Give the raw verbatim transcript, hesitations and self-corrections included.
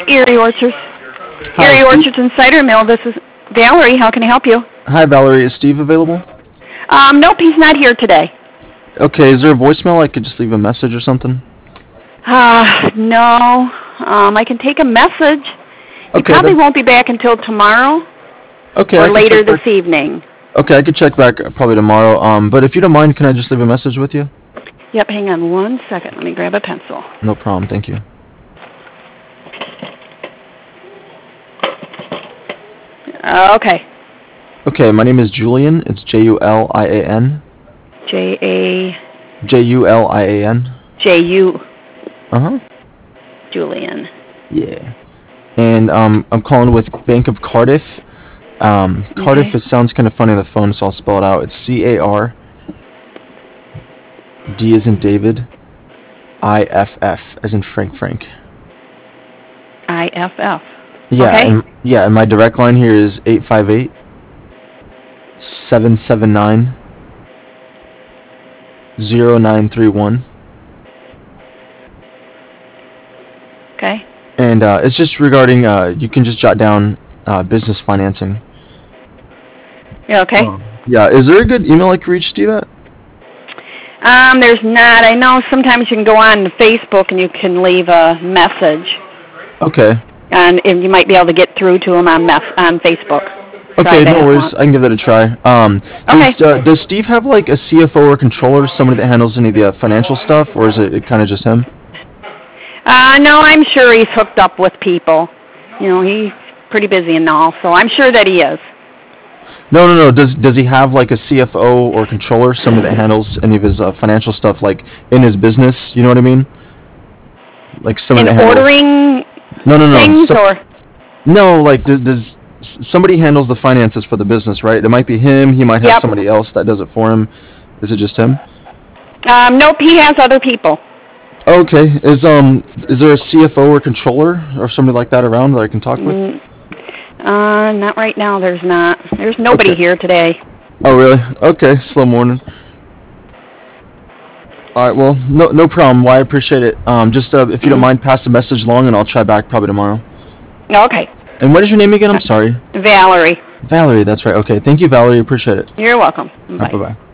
Erie Orchards. Hi, Erie Steve. Orchards and Cider Mill. This is Valerie. How can I help you? Hi, Valerie. Is Steve available? Um, nope, he's not here today. Okay, is there a voicemail I could just leave a message or something? Uh, no. Um, I can take a message. He Okay, probably that- won't be back until tomorrow Okay, I or could later check this back- evening. Okay, I could check back uh, probably tomorrow. Um, but if you don't mind, can I just leave a message with you? Yep, hang on one second. Let me grab a pencil. No problem. Thank you. Uh, okay. Okay, my name is Julian. It's J U L I A N. J A J U L I A N. J U Uh huh. Julian. Yeah. And um, I'm calling with Bank of Cardiff. Um, Cardiff, Okay. it sounds kind of funny on the phone, so I'll spell it out. It's C A R D as in David, I F F as in Frank Frank. I F F. Yeah, Okay. and yeah, and my direct line here is eight five eight, seven seven nine, zero nine three one. Okay. And uh, it's just regarding, uh, you can just jot down uh, business financing. Yeah, okay. Um, yeah, is there a good email I can reach Steve at? Um, there's not. I know sometimes you can go on to Facebook and you can leave a message, Okay. and, and you might be able to get through to him on mess on Facebook. Try Okay, that no if you worries. want. I can give that a try. Um, does, Okay. uh, does Steve have like a C F O or controller, somebody that handles any of the uh, financial stuff, or is it kind of just him? Uh, no, I'm sure he's hooked up with people. You know, he's pretty busy and all, so I'm sure that he is. No, no, no. Does does he have like a C F O or controller, somebody that handles any of his uh, financial stuff, like in his business? You know what I mean? Like somebody In that handles. ordering No, no, no. things, so- or No, like does, does s- somebody handles the finances for the business, right? It might be him. He might have Yep. somebody else that does it for him. Is it just him? um, nope, he has other people. Okay. Is um is there a C F O or controller or somebody like that around that I can talk with? Mm, uh, not right now. There's not. There's nobody Okay. here today. Oh, really? Okay. Slow morning. All right. Well, no no problem. Well, I appreciate it. Um, just uh, if you don't Mhm. mind, pass the message along, and I'll try back probably tomorrow. Okay, And what is your name again? I'm sorry. Valerie. Valerie. That's right. Okay. Thank you, Valerie. Appreciate it. You're welcome. Bye Bye. bye.